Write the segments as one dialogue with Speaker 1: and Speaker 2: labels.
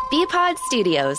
Speaker 1: BPod Studios.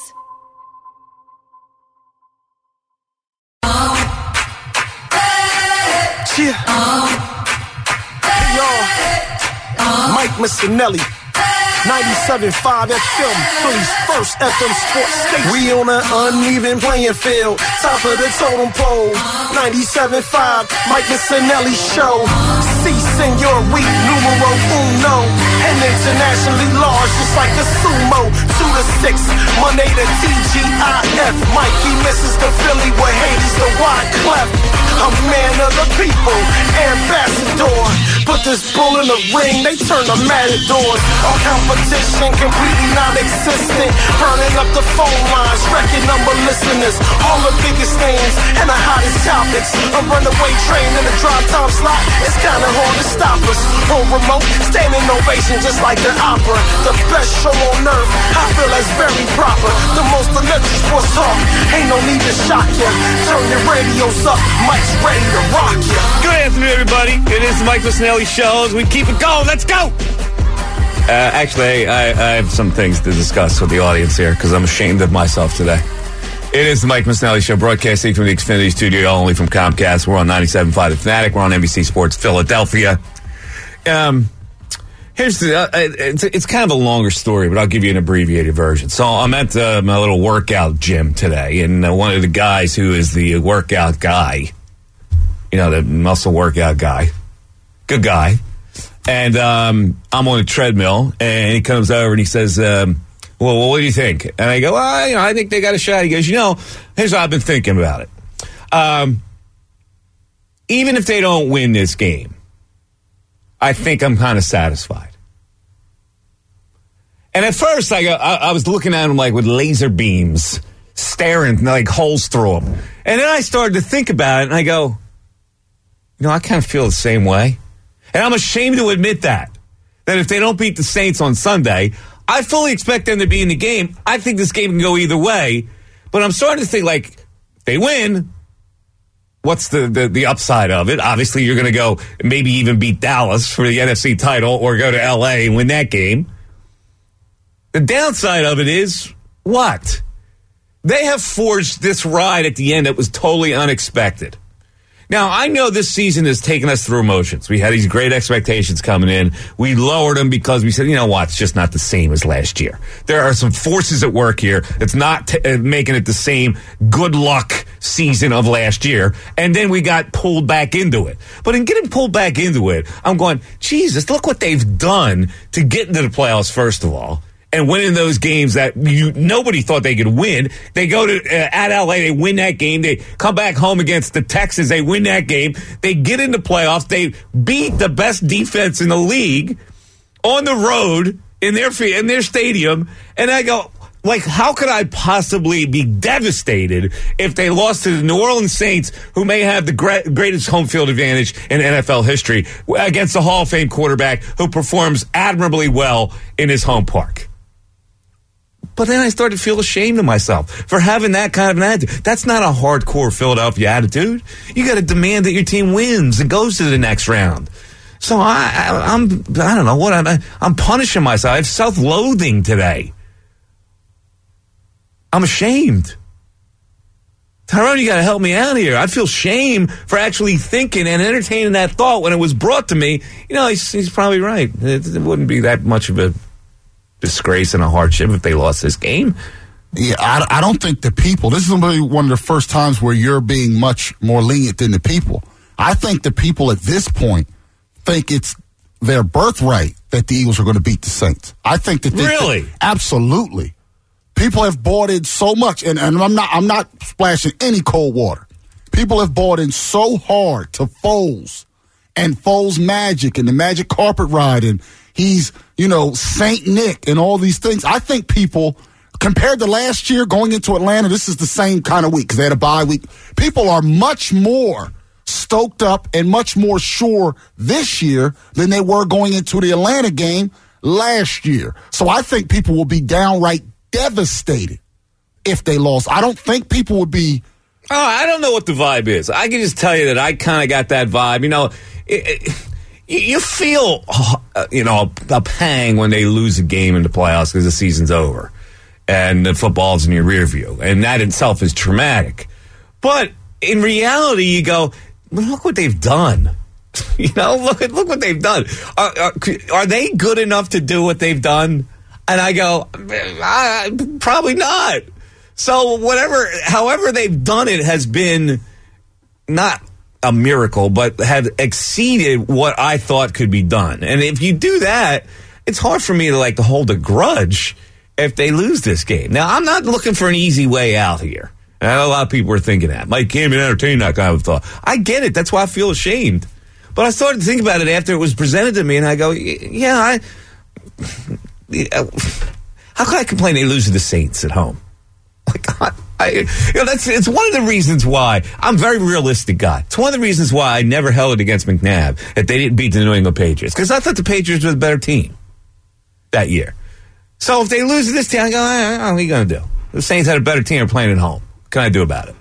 Speaker 2: Yeah. Hey, y'all. Mike Missinelli. 97.5 FM, Philly's first FM sports station. We on an uneven playing field, top of the totem pole. 97.5, Mike Missinelli Show. Si, senor, we numero uno. And internationally large, just like a sumo. 2 to 6, Monday to TGIF. Mikey misses the Philly with Hades the Wyclef. A man of the people, ambassador. Put this bull in the ring, they turn the matadors. All competition completely non-existent. Burning up the phone lines, record number listeners. All the biggest names and the hottest topics. A runaway train in a drive time slot. It's kinda hard to stop us. On remote, standing ovation just like the opera. The best show on earth, I feel that's very proper. The most electric sports talk, ain't no need to shock ya. Turn your radios up, Mike's ready to rock ya.
Speaker 3: Good afternoon, everybody. It is the Mike Missinelli Show. As we keep it going, let's go! Actually, I have some things to discuss with the audience here because I'm ashamed of myself today. It is the Mike Missinelli Show, broadcasting from the Xfinity Studio, only from Comcast. We're on 97.5 The Fanatic. We're on NBC Sports Philadelphia. It's kind of a longer story, but I'll give you an abbreviated version. So I'm at my little workout gym today, and one of the guys who is the workout guy, the muscle workout guy, good guy. And I'm on a treadmill, and he comes over and he says, well, what do you think? And I go, I think they got a shot. He goes, here's what I've been thinking about it. Even if they don't win this game, I think I'm kind of satisfied. And at first, I was looking at him like with laser beams, staring like holes through him. And then I started to think about it, and I go, I kind of feel the same way. And I'm ashamed to admit that if they don't beat the Saints on Sunday, I fully expect them to be in the game. I think this game can go either way. But I'm starting to think, if they win, what's the upside of it? Obviously, you're going to go maybe even beat Dallas for the NFC title or go to L.A. and win that game. The downside of it is what? They have forged this ride at the end that was totally unexpected. Now, I know this season has taken us through emotions. We had these great expectations coming in. We lowered them because we said, it's just not the same as last year. There are some forces at work here that's not making it the same good luck season of last year. And then we got pulled back into it. But in getting pulled back into it, I'm going, Jesus, look what they've done to get into the playoffs, first of all. And winning those games that nobody thought they could win. They go to at LA, they win that game. They come back home against the Texans, they win that game. They get into playoffs. They beat the best defense in the league on the road in their stadium. And I go, how could I possibly be devastated if they lost to the New Orleans Saints, who may have the greatest home field advantage in NFL history, against a Hall of Fame quarterback who performs admirably well in his home park? But then I started to feel ashamed of myself for having that kind of an attitude. That's not a hardcore Philadelphia attitude. You got to demand that your team wins and goes to the next round. So I don't know what I'm punishing myself. I have self-loathing today. I'm ashamed. Tyrone, you got to help me out here. I feel shame for actually thinking and entertaining that thought when it was brought to me. He's probably right. It wouldn't be that much of a disgrace and a hardship if they lost this game.
Speaker 4: Yeah, I don't think the people, this is really one of the first times where you're being much more lenient than the people. I think the people at this point think it's their birthright that the Eagles are going to beat the Saints. I think that
Speaker 3: really?
Speaker 4: Absolutely. People have bought in so much, and I'm not splashing any cold water. People have bought in so hard to Foles and Foles magic and the magic carpet ride, and he's, Saint Nick and all these things. I think people, compared to last year going into Atlanta, this is the same kind of week because they had a bye week. People are much more stoked up and much more sure this year than they were going into the Atlanta game last year. So I think people will be downright devastated if they lost. I don't think people would be.
Speaker 3: Oh, I don't know what the vibe is. I can just tell you that I kind of got that vibe. You feel, a pang when they lose a game in the playoffs because the season's over. and the football's in your rear view. And that itself is traumatic. But in reality, you go, well, look what they've done. Look what they've done. Are they good enough to do what they've done? And I go, probably not. So however they've done it has been not a miracle, but have exceeded what I thought could be done. And if you do that, it's hard for me to hold a grudge if they lose this game. Now, I'm not looking for an easy way out here. And I know a lot of people are thinking that. Mike can't even entertain that kind of thought. I get it. That's why I feel ashamed. But I started to think about it after it was presented to me, and I go, yeah, how can I complain they lose to the Saints at home? It's one of the reasons why I'm a very realistic guy. It's one of the reasons why I never held it against McNabb that they didn't beat the New England Patriots, because I thought the Patriots were the better team that year. So if they lose to this team, I go, what are you going to do? The Saints had a better team playing at home. What can I do about it?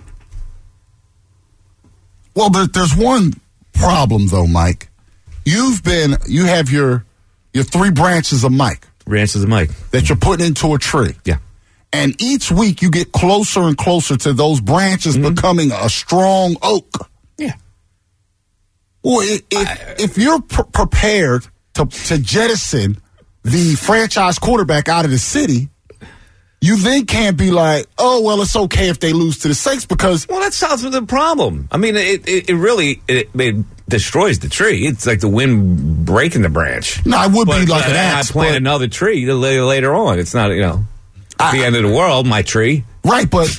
Speaker 4: Well, there's one problem, though, Mike. You have your 3 branches of Mike.
Speaker 3: Branches of Mike.
Speaker 4: That you're putting into a tree.
Speaker 3: Yeah.
Speaker 4: And each week you get closer and closer to those branches becoming a strong oak.
Speaker 3: Yeah.
Speaker 4: Well, if you're prepared to jettison the franchise quarterback out of the city, you then can't be like, oh, well, it's okay if they lose to the Saints because...
Speaker 3: Well, that solves the problem. I mean, it really destroys the tree. It's like the wind breaking the branch.
Speaker 4: No, it would be like an axe.
Speaker 3: I plant another tree later on. It's not, at the end of the world, my tree.
Speaker 4: Right, but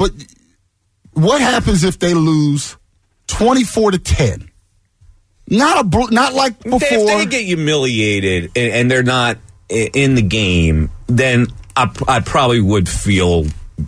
Speaker 4: what happens if they lose 24-10? Not like before.
Speaker 3: If they get humiliated and they're not in the game, then I probably would feel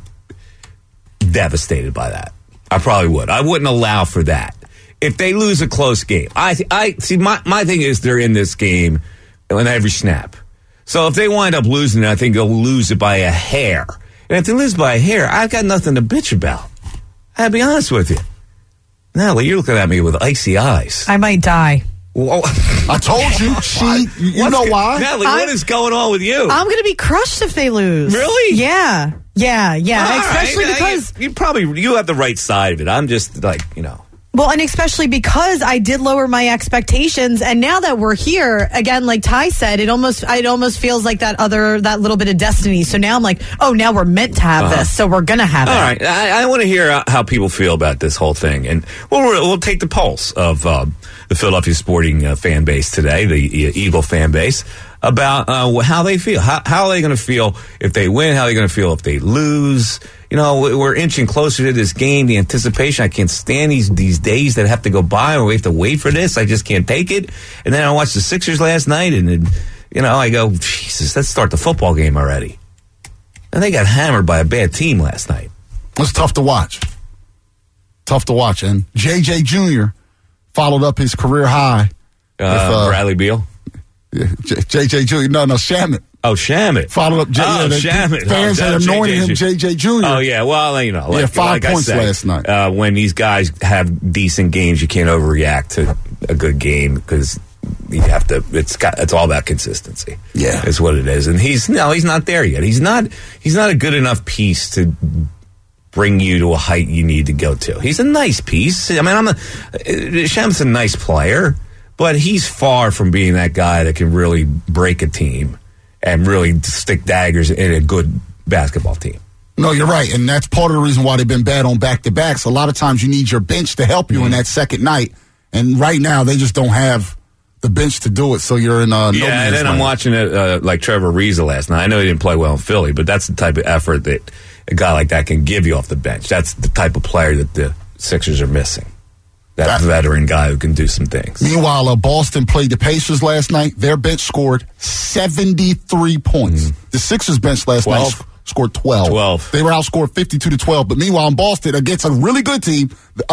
Speaker 3: devastated by that. I probably would. I wouldn't allow for that. If they lose a close game, I see. My thing is they're in this game on every snap. So if they wind up losing it, I think they'll lose it by a hair. And if they lose by a hair, I've got nothing to bitch about. I'll be honest with you. Natalie, you're looking at me with icy eyes.
Speaker 1: I might die.
Speaker 4: Whoa. I told you. You know why?
Speaker 3: Natalie, what is going on with you?
Speaker 1: I'm going to be crushed if they lose.
Speaker 3: Really?
Speaker 1: Yeah. Especially because...
Speaker 3: You have the right side of it. I'm just
Speaker 1: Well, and especially because I did lower my expectations, and now that we're here, again, like Ty said, it almost feels like that little bit of destiny. So now I'm like, oh, now we're meant to have this, so we're gonna have it.
Speaker 3: All right, I want to hear how people feel about this whole thing, and we'll take the pulse of the Philadelphia sporting fan base today, the Eagle fan base, about how they feel. How are they going to feel if they win? How are they going to feel if they lose? We're inching closer to this game. The anticipation, I can't stand these days that have to go by, or we have to wait for this. I just can't take it. And then I watched the Sixers last night, and I go, Jesus, let's start the football game already. And they got hammered by a bad team last night.
Speaker 4: It's tough to watch. And J.J. Jr. followed up his career high.
Speaker 3: Bradley Beal?
Speaker 4: Yeah, J.J. Jr. No, Shamet.
Speaker 3: Oh, Shamet.
Speaker 4: Followed up
Speaker 3: Shamet.
Speaker 4: Fans had anointed him J.J. Jr.
Speaker 3: Oh, yeah. Well,
Speaker 4: 5 points last night.
Speaker 3: When these guys have decent games, you can't overreact to a good game because you have to. It's all about consistency.
Speaker 4: Yeah,
Speaker 3: is what it is. And he's not there yet. He's not a good enough piece to bring you to a height you need to go to. He's a nice piece. I mean, Shamet's a nice player, but he's far from being that guy that can really break a team and really stick daggers in a good basketball team.
Speaker 4: No, you're right, and that's part of the reason why they've been bad on back-to-backs. A lot of times you need your bench to help you in that second night, and right now they just don't have the bench to do it, so you're in no man's
Speaker 3: and then
Speaker 4: land.
Speaker 3: I'm watching it like Trevor Ariza last night. I know he didn't play well in Philly, but that's the type of effort that a guy like that can give you off the bench. That's the type of player that the Sixers are missing. That veteran guy who can do some things.
Speaker 4: Meanwhile, Boston played the Pacers last night. Their bench scored 73 points. The Sixers bench last night scored 12. They were outscored 52-12. But meanwhile, in Boston, against a really good team,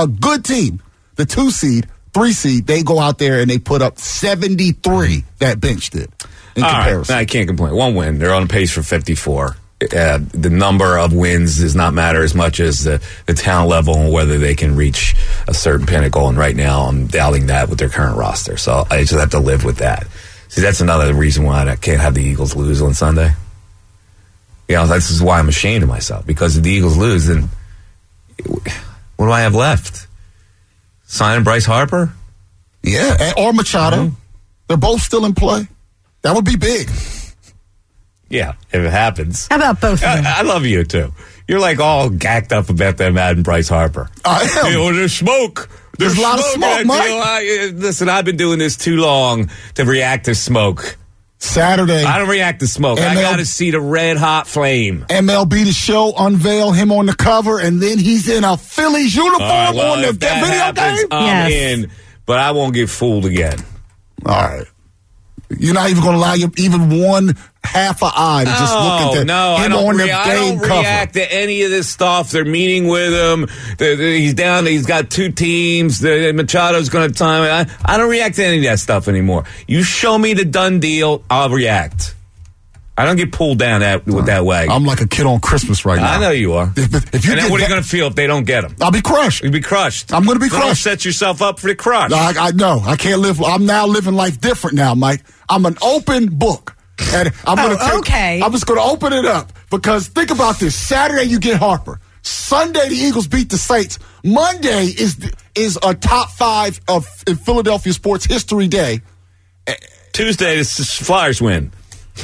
Speaker 4: the 2 seed, 3 seed, they go out there and they put up 73. That bench did in comparison.
Speaker 3: Right. I can't complain. One win. They're on pace for 54. The number of wins does not matter as much as the talent level and whether they can reach a certain pinnacle. And right now, I'm doubting that with their current roster. So I just have to live with that. See, that's another reason why I can't have the Eagles lose on Sunday. This is why I'm ashamed of myself, because if the Eagles lose, then what do I have left? Signing Bryce Harper?
Speaker 4: Yeah, or Machado.
Speaker 3: Mm-hmm.
Speaker 4: They're both still in play. That would be big.
Speaker 3: Yeah, if it happens.
Speaker 1: How about both of them?
Speaker 3: I love you, too. You're like all gacked up about them adding Bryce Harper.
Speaker 4: I am.
Speaker 3: There's smoke.
Speaker 4: There's a lot of smoke, Mike.
Speaker 3: Listen, I've been doing this too long to react to smoke.
Speaker 4: Saturday.
Speaker 3: I don't react to smoke. I got to see the red hot flame.
Speaker 4: MLB The Show unveil him on the cover, and then he's in a Phillies uniform on the video game.
Speaker 3: I'm in, but I won't get fooled again.
Speaker 4: All right. You're not even going to allow even one half an eye to just look at him on the game cover. I don't react to any of this stuff. They're meeting with him. He's down. He's got 2 teams. Machado's going to time. I don't react to any of that stuff anymore. You show me the done deal, I'll react. I don't get pulled down with that way. I'm like a kid on Christmas right now.
Speaker 3: I know you are.
Speaker 4: If you
Speaker 3: what are you going to feel if they don't get him?
Speaker 4: I'll be crushed.
Speaker 3: You'll be crushed.
Speaker 4: I'm going to be crushed.
Speaker 3: Don't set yourself up for the crush.
Speaker 4: No, I know. I can't live. I'm now living life different now, Mike. I'm an open book. And I'm I'm just going to open it up, because think about this. Saturday you get Harper. Sunday the Eagles beat the Saints. Monday is a top 5 in Philadelphia sports history day.
Speaker 3: Tuesday the Flyers win.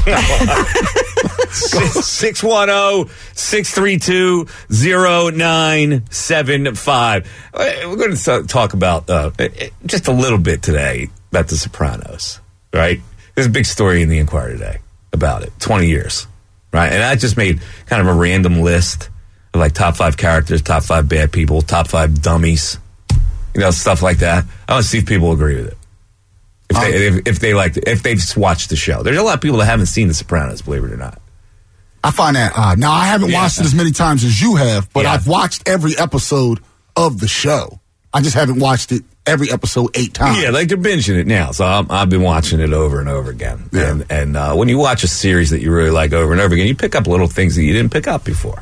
Speaker 3: 610-632-0975. We're going to talk about just a little bit today about The Sopranos, right? There's a big story in the Inquirer today about it. 20 years, right? And I just made kind of a random list of like top 5 characters, top 5 bad people, top 5 dummies, stuff like that. I want to see if people agree with it. If they liked it, if they've watched the show. There's a lot of people that haven't seen The Sopranos, believe it or not.
Speaker 4: I find that odd. Now, I haven't watched it as many times as you have, but I've watched every episode of the show. I just haven't watched it every episode 8 times.
Speaker 3: Yeah, like they're binging it now, so I've been watching it over and over again. Yeah. And when you watch a series that you really like over and over again, you pick up little things that you didn't pick up before.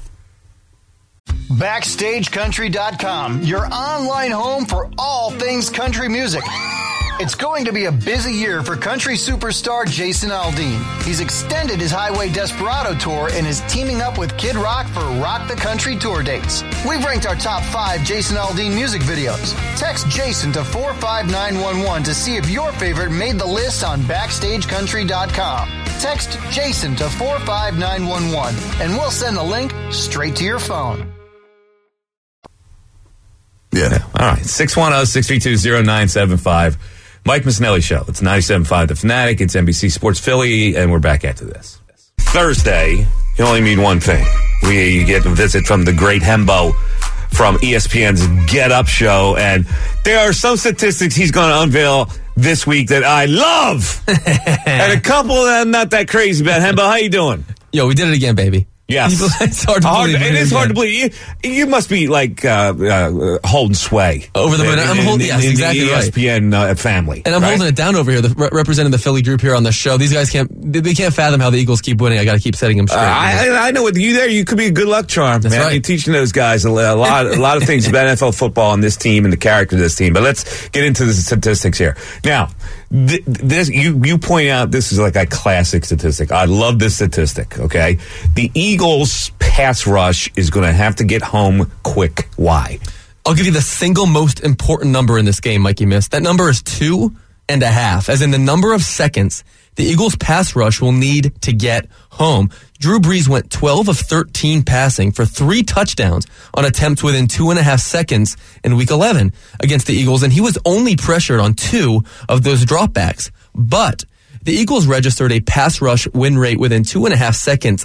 Speaker 5: BackstageCountry.com, your online home for all things country music. It's going to be a busy year for country superstar Jason Aldean. He's extended his Highway Desperado tour and is teaming up with Kid Rock for Rock the Country tour dates. We've ranked our top 5 Jason Aldean music videos. Text Jason to 45911 to see if your favorite made the list on BackstageCountry.com. Text Jason to 45911 and we'll send the link straight to your phone.
Speaker 3: Yeah. All right. 610-632-0975. Mike Missanelli Show. It's 97.5 The Fanatic. It's NBC Sports Philly, and we're back after this. Thursday, you only need one thing. We get a visit from the great Hembo from ESPN's Get Up show, and there are some statistics he's going to unveil this week that I love, and a couple that I'm not that crazy about. Hembo, how you doing?
Speaker 6: Yo, we did it again, baby.
Speaker 3: Yes.
Speaker 6: It's hard to believe.
Speaker 3: It is hard to believe. You must be like holding sway.
Speaker 6: Over the moon. I'm holding exactly
Speaker 3: the ESPN family.
Speaker 6: And I'm holding it down over here, representing the Philly group here on the show. These guys can't fathom how the Eagles keep winning. I got to keep setting them straight.
Speaker 3: I know with you there, you could be a good luck charm.
Speaker 6: That's
Speaker 3: man.
Speaker 6: right.
Speaker 3: You're teaching those guys a lot of things about NFL football and this team and the character of this team. But let's get into the statistics here. Now, this you point out this is like a classic statistic. I love this statistic, okay? The Eagles' pass rush is going to have to get home quick. Why?
Speaker 6: I'll give you the single most important number in this game, Mikey missed. That number is 2.5, as in the number of seconds the Eagles' pass rush will need to get home. Drew Brees went 12 of 13 passing for 3 touchdowns on attempts within 2.5 seconds in Week 11 against the Eagles, and he was only pressured on 2 of those dropbacks. But the Eagles registered a pass rush win rate within 2.5 seconds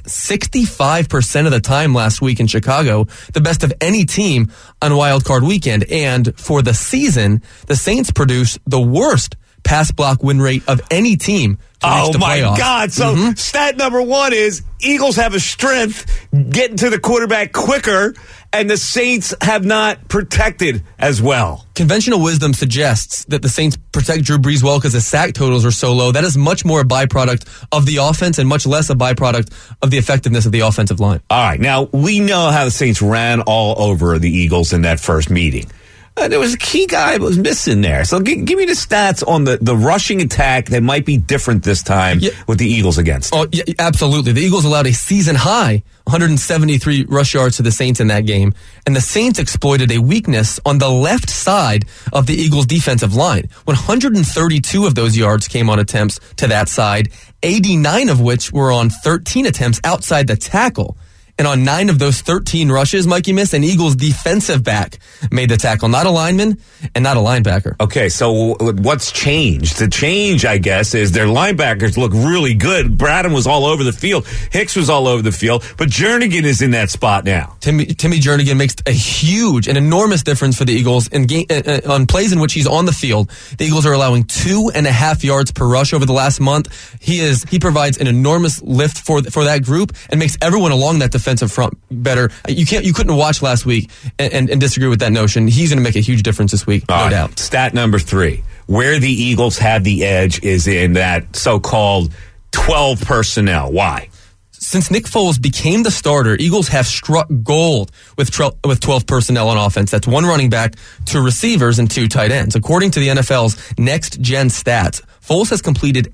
Speaker 6: 65% of the time last week in Chicago, the best of any team on Wild Card Weekend. And for the season, the Saints produced the worst pass block win rate of any team to reach the playoffs.
Speaker 3: God. So stat number 1 is Eagles have a strength getting to the quarterback quicker, and the Saints have not protected as well.
Speaker 6: Conventional wisdom suggests that the Saints protect Drew Brees well because the sack totals are so low. That is much more a byproduct of the offense and much less a byproduct of the effectiveness of the offensive line.
Speaker 3: All right. Now, we know how the Saints ran all over the Eagles in that first meeting. There was a key guy that was missing there. So give me the stats on the rushing attack that might be different this time with the Eagles against.
Speaker 6: Oh, yeah, absolutely. The Eagles allowed a season high 173 rush yards to the Saints in that game, and the Saints exploited a weakness on the left side of the Eagles' defensive line. 132 of those yards came on attempts to that side, 89 of which were on 13 attempts outside the tackle. And on 9 of those 13 rushes, Mikey missed, an Eagles defensive back made the tackle, not a lineman and not a linebacker.
Speaker 3: Okay, so what's changed? The change, I guess, is their linebackers look really good. Bradham was all over the field. Hicks was all over the field. But Jernigan is in that spot now.
Speaker 6: Timmy Jernigan makes an enormous difference for the Eagles on plays in which he's on the field. The Eagles are allowing 2.5 yards per rush over the last month. He provides an enormous lift for that group and makes everyone along that defensive front better. You couldn't watch last week and disagree with that notion. He's going to make a huge difference this week, no doubt.
Speaker 3: Stat number 3. Where the Eagles have the edge is in that so-called 12 personnel. Why?
Speaker 6: Since Nick Foles became the starter, Eagles have struck gold with 12 personnel on offense. That's 1 running back, 2 receivers, and 2 tight ends. According to the NFL's next-gen stats, Foles has completed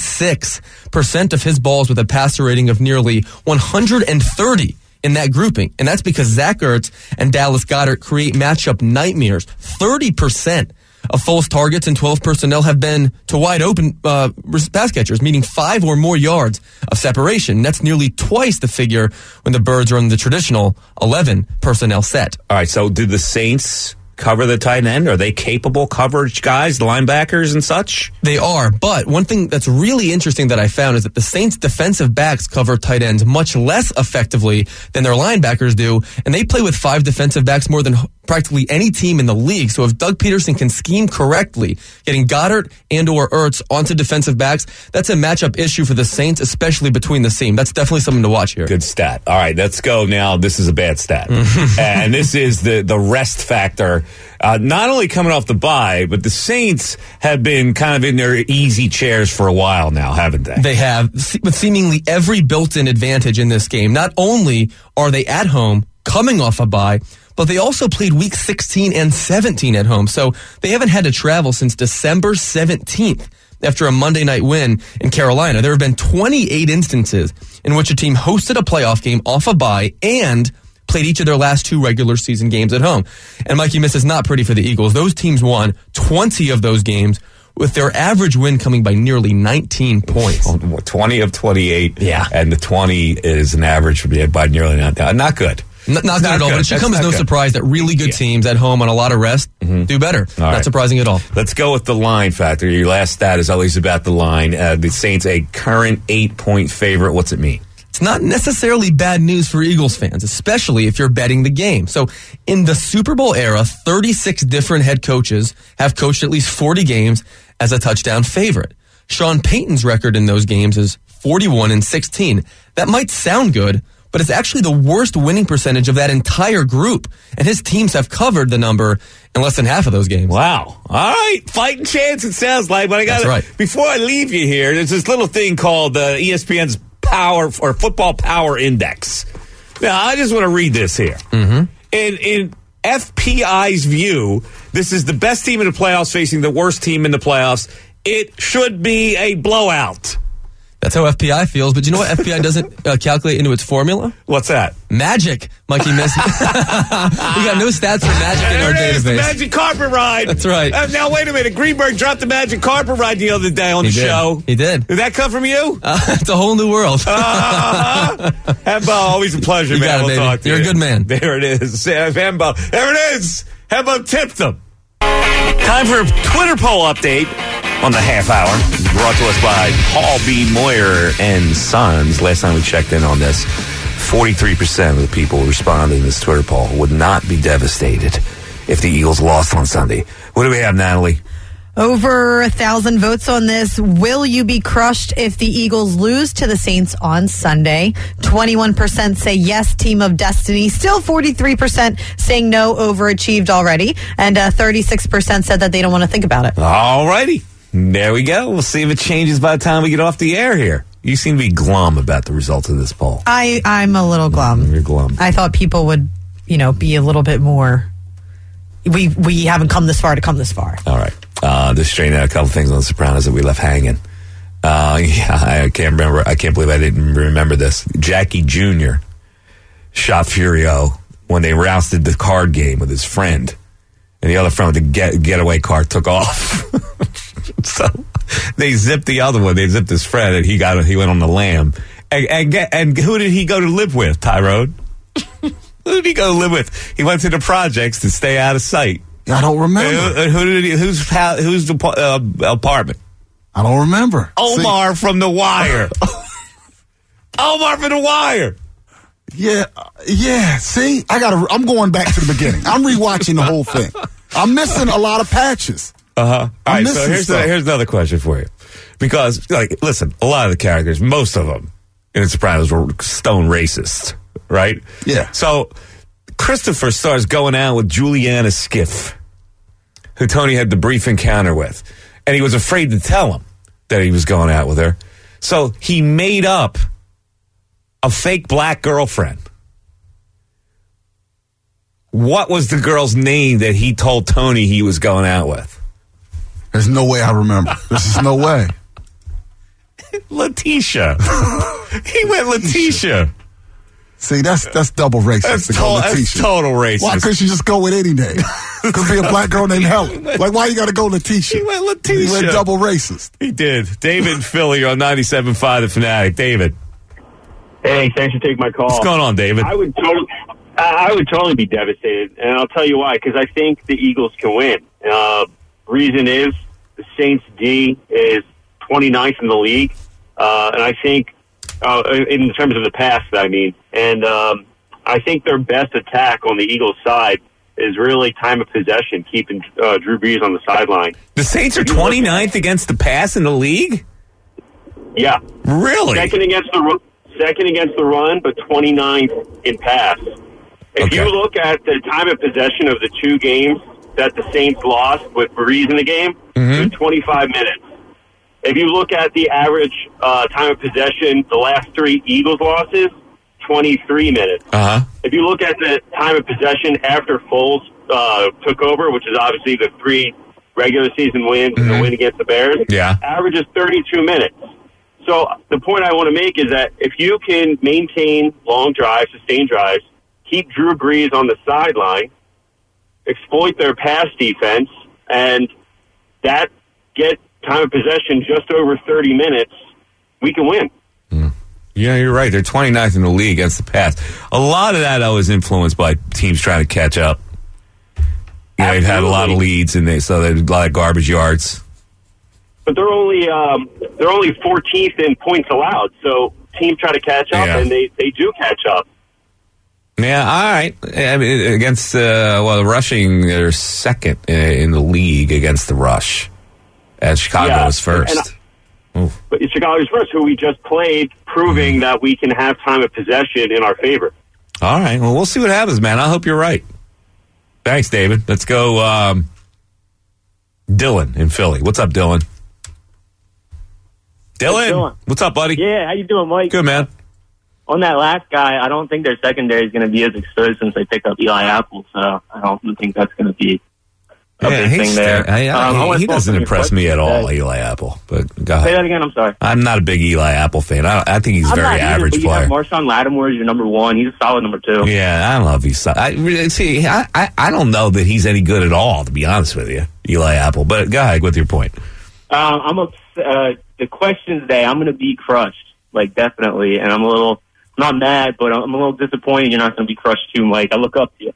Speaker 6: 86% of his balls with a passer rating of nearly 130 in that grouping. And that's because Zach Ertz and Dallas Goedert create matchup nightmares. 30% of Foles' targets and 12 personnel have been to wide open pass catchers, meaning 5 or more yards of separation. That's nearly twice the figure when the Birds are in the traditional 11 personnel set.
Speaker 3: All right, so do the Saints cover the tight end? Are they capable coverage guys, the linebackers and such?
Speaker 6: They are, but one thing that's really interesting that I found is that the Saints defensive backs cover tight ends much less effectively than their linebackers do, and they play with 5 defensive backs more than practically any team in the league. So if Doug Peterson can scheme correctly, getting Goddard and or Ertz onto defensive backs, that's a matchup issue for the Saints, especially between the seam. That's definitely something to watch here.
Speaker 3: Good stat. All right, let's go now. This is a bad stat. And this is the rest factor. Not only coming off the bye, but the Saints have been kind of in their easy chairs for a while now, haven't they?
Speaker 6: They have, with seemingly every built-in advantage in this game. Not only are they at home, coming off a bye, but they also played week 16 and 17 at home. So they haven't had to travel since December 17th after a Monday night win in Carolina. There have been 28 instances in which a team hosted a playoff game off a bye and played each of their last 2 regular season games at home. And Mikey, this is not pretty for the Eagles. Those teams won 20 of those games with their average win coming by nearly 19 points.
Speaker 3: 20 of 28.
Speaker 6: Yeah.
Speaker 3: And the 20 is an average by nearly not good.
Speaker 6: Not good at all, but it should come as no surprise that really good teams at home on a lot of rest do better. Not surprising at all.
Speaker 3: Let's go with the line factor. Your last stat is always about the line. The Saints, a current 8-point favorite. What's it mean?
Speaker 6: It's not necessarily bad news for Eagles fans, especially if you're betting the game. So in the Super Bowl era, 36 different head coaches have coached at least 40 games as a touchdown favorite. Sean Payton's record in those games is 41-16. That might sound good, but it's actually the worst winning percentage of that entire group. And his teams have covered the number in less than half of those games.
Speaker 3: Wow. All right. Fighting chance, it sounds like. But I got
Speaker 6: right.
Speaker 3: Before I leave you here, there's this little thing called ESPN's Power or Football Power Index. Now, I just want to read this here. In FPI's view, this is the best team in the playoffs facing the worst team in the playoffs. It should be a blowout.
Speaker 6: That's how FPI feels, but you know what FPI doesn't calculate into its formula?
Speaker 3: What's that?
Speaker 6: Magic, Mikey Miss. We got no stats for Magic in our database.
Speaker 3: The Magic Carpet Ride.
Speaker 6: That's right.
Speaker 3: Now, wait a minute. Greenberg dropped the Magic Carpet Ride the other day on the show.
Speaker 6: He did.
Speaker 3: Did that come from you?
Speaker 6: It's a whole new world.
Speaker 3: Hembo, always a pleasure, man.
Speaker 6: Got it,
Speaker 3: we'll talk to you.
Speaker 6: You're a good man.
Speaker 3: There it is. Hembo. There it is. Hembo tipped them. Time for a Twitter poll update on the half hour. Brought to us by Paul B. Moyer and Sons. Last time we checked in on this, 43% of the people responding to this Twitter poll would not be devastated if the Eagles lost on Sunday. What do we have, Natalie?
Speaker 1: Over 1,000 votes on this. Will you be crushed if the Eagles lose to the Saints on Sunday? 21% say yes, team of destiny. Still 43% saying no, overachieved already. And 36% said that they don't want to think about it.
Speaker 3: All righty. There we go. We'll see if it changes by the time we get off the air here. You seem to be glum about the results of this poll.
Speaker 1: I'm a little glum.
Speaker 3: You're glum.
Speaker 1: I thought people would, be a little bit more we haven't come this far to come this far.
Speaker 3: All right. Just straighten out a couple things on The Sopranos that we left hanging. I can't remember. I can't believe I didn't remember this. Jackie Jr. shot Furio when they rousted the card game with his friend. And the other friend with the getaway car took off. So they zipped the other one. They zipped his friend, and he went on the lam. And who did he go to live with, Tyrone? Who did he go to live with? He went to the projects to stay out of sight.
Speaker 4: I don't remember.
Speaker 3: Whose apartment?
Speaker 4: I don't remember.
Speaker 3: Omar from The Wire. Omar from The Wire.
Speaker 4: Yeah. See, I'm going back to the beginning. I'm rewatching the whole thing. I'm missing a lot of patches.
Speaker 3: All right, so here's another question for you. Because, listen, a lot of the characters, most of them in The Sopranos were stone racist, right?
Speaker 4: Yeah.
Speaker 3: So Christopher starts going out with Juliana Skiff, who Tony had the brief encounter with. And he was afraid to tell him that he was going out with her. So he made up a fake black girlfriend. What was the girl's name that he told Tony he was going out with?
Speaker 4: There's no way I remember. This is no way.
Speaker 3: Letitia. He went Letitia.
Speaker 4: See, that's double racist.
Speaker 3: That's total racist.
Speaker 4: Why couldn't you just go with any name? Could be a black girl named Helen. Why you got to go Letitia?
Speaker 3: He went Letitia.
Speaker 4: He went double racist.
Speaker 3: He did. David and Philly, you're on 97.5 The Fanatic. David.
Speaker 7: Hey, thanks for taking my call.
Speaker 3: What's going on, David?
Speaker 7: I would totally be devastated, and I'll tell you why. Because I think the Eagles can win. Reason is the Saints D is 29th in the league, and I think in terms of the pass, I mean, and I think their best attack on the Eagles' side is really time of possession, keeping Drew Brees on the sideline.
Speaker 3: The Saints are 29th against the pass in the league?
Speaker 7: Yeah.
Speaker 3: Really?
Speaker 7: Second against the run, but 29th in pass. If you look at the time of possession of the two games that the Saints lost with Brees in the game, it was 25 minutes. If you look at the average time of possession, the last three Eagles losses, 23 minutes. If you look at the time of possession after Foles took over, which is obviously the three regular season wins and the win against the Bears, average is 32 minutes. So the point I want to make is that if you can maintain long drives, sustained drives, keep Drew Brees on the sideline, exploit their pass defense, and that get time of possession just over 30 minutes, we can win.
Speaker 3: Yeah, you're right. They're 29th in the league against the pass. A lot of that, though, is influenced by teams trying to catch up. They've had a lot of leads, and so there's a lot of garbage yards.
Speaker 7: But they're only 14th in points allowed, so teams try to catch up, and they do catch up.
Speaker 3: Yeah, all right. I mean, against the rushing, they're second in the league against the rush. And Chicago is first.
Speaker 7: But Chicago's first, who we just played, proving that we can have time of possession in our favor.
Speaker 3: All right. Well, we'll see what happens, man. I hope you're right. Thanks, David. Let's go Dylan in Philly. What's up, Dylan? Dylan, what's up, buddy?
Speaker 8: Yeah, how you doing, Mike?
Speaker 3: Good, man.
Speaker 8: On that last guy, I don't think their secondary is going to be as exposed since they picked up Eli Apple, so I don't think that's going to be a big thing there.
Speaker 3: He doesn't impress me at all, Eli Apple. But go ahead.
Speaker 8: Say that again, I'm sorry.
Speaker 3: I'm not a big Eli Apple fan. I think he's a very average player.
Speaker 8: You have Marshawn Lattimore as your number one. He's a solid number two.
Speaker 3: Yeah, I don't know if he's I don't know that he's any good at all, to be honest with you, Eli Apple. But go ahead with your point.
Speaker 8: The questions today, I'm going to be crushed, definitely. And I'm not mad, but I'm a little disappointed you're not going to be crushed too, Mike. I look up to you.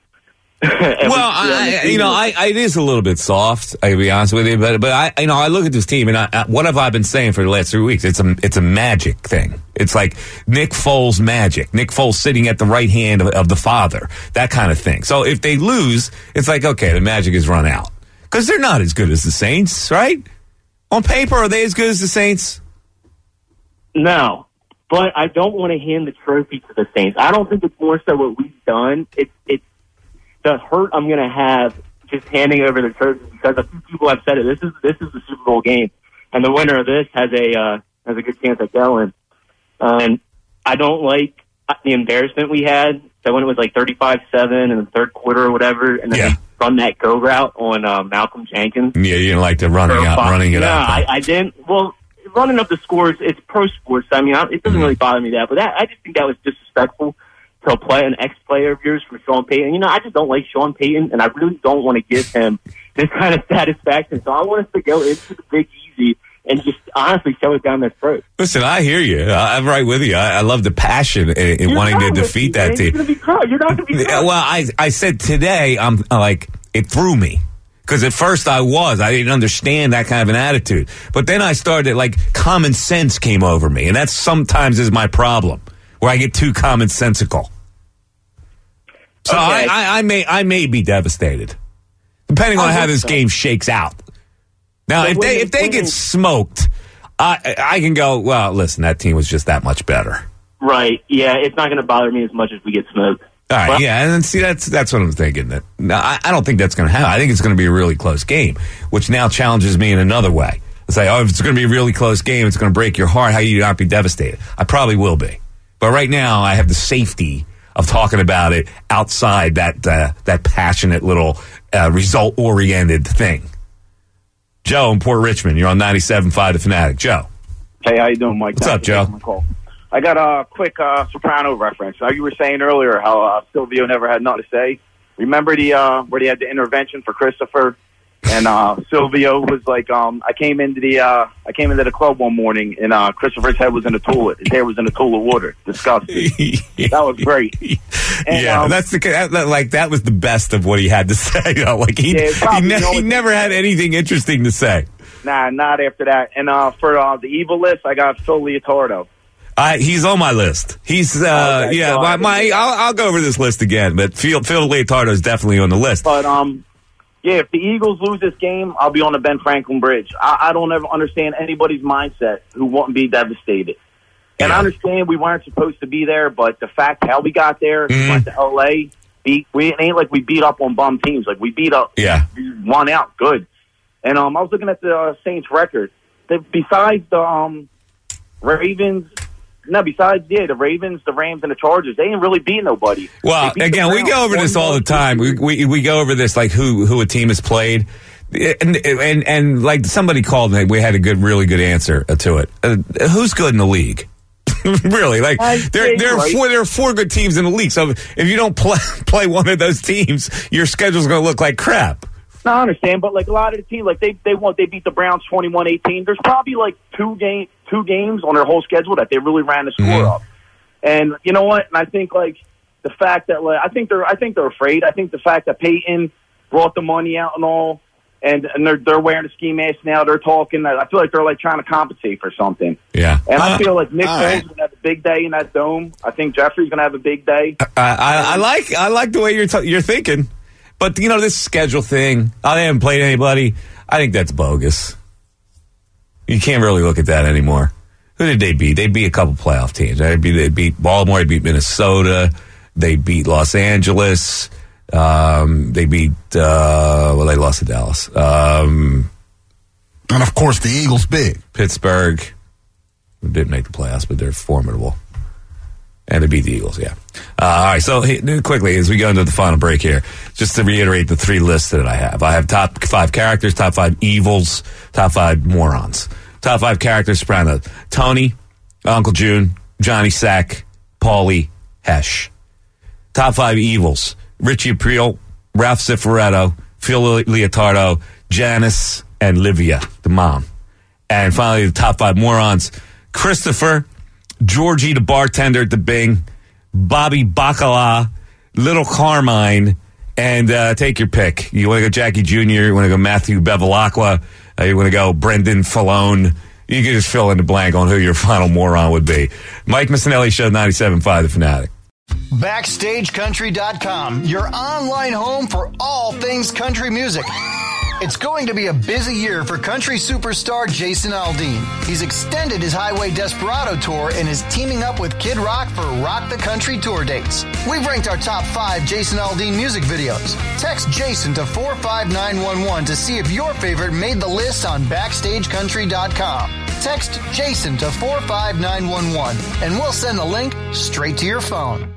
Speaker 3: It is a little bit soft, I'll be honest with you, but I look at this team and what have I been saying for the last 3 weeks? It's a magic thing. It's like Nick Foles magic. Nick Foles sitting at the right hand of the father, that kind of thing. So if they lose, it's like, okay, the magic has run out. Because they're not as good as the Saints, right? On paper, are they as good as the Saints?
Speaker 8: No, but I don't want to hand the trophy to the Saints. I don't think it's more so what we've done. It's the hurt I'm going to have just handing over the trophy, because a few people have said it. This is the Super Bowl game, and the winner of this has a good chance at going. And I don't like the embarrassment we had. So when it was 35-7 in the third quarter or whatever, and then run that go route on Malcolm Jenkins.
Speaker 3: Yeah, you didn't like the running it up.
Speaker 8: Yeah, I didn't. Well, running up the scores, it's pro sports. I mean, it doesn't really bother me that, but I just think that was disrespectful to an ex-player of yours for Sean Payton. You know, I just don't like Sean Payton, and I really don't want to give him this kind of satisfaction. So I want us to go into the Big Easy and just honestly shove it down their throat.
Speaker 3: Listen, I hear you. I'm right with you. I love the passion in wanting to defeat that team.
Speaker 8: You're not going to be proud.
Speaker 3: Well, I said today, I'm like, it threw me. Because at first I didn't understand that kind of an attitude. But then I started, like, common sense came over me. And that sometimes is my problem, where I get too commonsensical. So okay. I may be devastated, depending on how this game shakes out. Now, if they get smoked, I can go, well, listen, that team was just that much better.
Speaker 8: Right. Yeah, it's not going to bother me as much as we get smoked.
Speaker 3: All right, yeah, and then see, that's what I'm thinking. I don't think that's going to happen. I think it's going to be a really close game, which now challenges me in another way. It's like, if it's going to be a really close game, it's going to break your heart. How you not be devastated? I probably will be. But right now, I have the safety of talking about it outside that passionate little result-oriented thing. Joe in Port Richmond, you're on 97.5 The Fanatic. Joe.
Speaker 9: Hey, how you doing, Mike?
Speaker 3: What's up, Joe?
Speaker 9: I got a quick Soprano reference. You were saying earlier how Silvio never had nothing to say. Remember where they had the intervention for Christopher, and Silvio was like, I came into the club one morning, and Christopher's head was in the toilet. His hair was in the toilet water. Disgusting. That was great. And,
Speaker 3: yeah, that was the best of what he had to say. You know, like he never had anything interesting to say.
Speaker 9: Nah, not after that. And for the evil list, I got Phil Leotardo.
Speaker 3: He's on my list. He's
Speaker 9: okay,
Speaker 3: yeah. I'll go over this list again, but Phil Leotardo is definitely on the list.
Speaker 9: But yeah, if the Eagles lose this game, I'll be on the Ben Franklin Bridge. I don't ever understand anybody's mindset who won't be devastated. And I understand we weren't supposed to be there, but the fact how we got there, we went to LA. It ain't like we beat up on bum teams. Like we beat up, we won out good. And I was looking at the Saints record. Besides the Ravens. No, besides, the Ravens, the Rams, and the Chargers, they ain't really beat nobody.
Speaker 3: Well, again, we go over this all the time. We go over this like who a team has played, and like somebody called me, we had a really good answer to it. Who's good in the league? Really, like there are four good teams in the league. So if you don't play one of those teams, your schedule's going to look like crap.
Speaker 9: No, I understand, but like a lot of the teams, like they beat the Browns 21-18. There's probably like two games on their whole schedule that they really ran the score up. And you know what? And I think like the fact that I think they're afraid. I think the fact that Peyton brought the money out and all, and they're wearing a ski mask now. They're talking. I feel like they're like trying to compensate for something.
Speaker 3: Yeah.
Speaker 9: And I feel like Nick Foles is gonna have a big day in that dome. I think Jeffrey's gonna have a big day.
Speaker 3: I like the way you're thinking. But, you know, this schedule thing, they haven't played anybody, I think that's bogus. You can't really look at that anymore. Who did they beat? They beat a couple playoff teams. They beat Baltimore, they beat Minnesota, they beat Los Angeles, they beat, they lost to Dallas.
Speaker 4: And, of course, the Eagles big.
Speaker 3: Pittsburgh, who didn't make the playoffs, but they're formidable. And they beat the Eagles, yeah. All right, so quickly, as we go into the final break here, just to reiterate the three lists that I have top 5 characters, top 5 evils, top 5 morons. Top 5 characters, Soprano: Tony, Uncle June, Johnny Sack, Paulie, Hesh. Top 5 evils: Richie Aprile, Ralph Cifaretto, Phil Leotardo, Janice, and Livia, the mom. And finally, the top 5 morons: Christopher, Georgie, the bartender at the Bing, Bobby Bacala, Little Carmine, and take your pick. You want to go Jackie Jr., you want to go Matthew Bevilacqua, you want to go Brendan Fallone. You can just fill in the blank on who your final moron would be. Mike Missinelli, Show 97.5 The Fanatic.
Speaker 5: BackstageCountry.com, your online home for all things country music. It's going to be a busy year for country superstar Jason Aldean. He's extended his Highway Desperado tour and is teaming up with Kid Rock for Rock the Country tour dates. We've ranked our top 5 Jason Aldean music videos. Text Jason to 45911 to see if your favorite made the list on BackstageCountry.com. Text Jason to 45911 and we'll send the link straight to your phone.